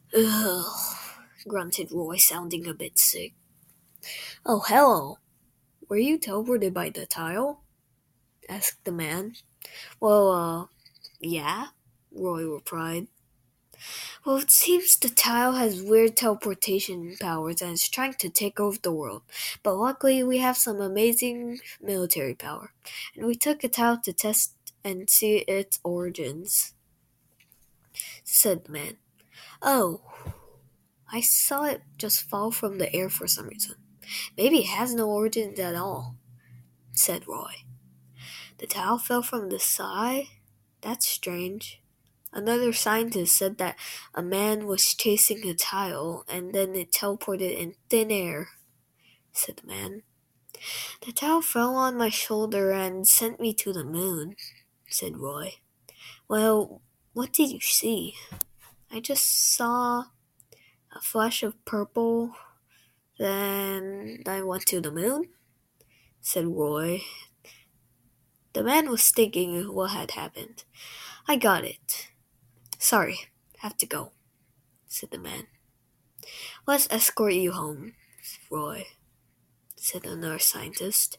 Ugh, grunted Roy, sounding a bit sick. Oh, hello. Were you teleported by the tile? Asked the man. Well, yeah, Roy replied. Well, it seems the tile has weird teleportation powers and is trying to take over the world. But luckily, we have some amazing military power. And we took a tile to test and see its origins, said the man. Oh, I saw it just fall from the air for some reason. Maybe it has no origins at all, said Roy. The towel fell from the sky? That's strange. Another scientist said that a man was chasing a tile and then it teleported in thin air, said the man. The towel fell on my shoulder and sent me to the moon, said Roy. Well, what did you see? I just saw a flash of purple, then I went to the moon, said Roy. The man was thinking what had happened. I got it. Sorry, have to go, said the man. Let's escort you home, Roy, said another scientist.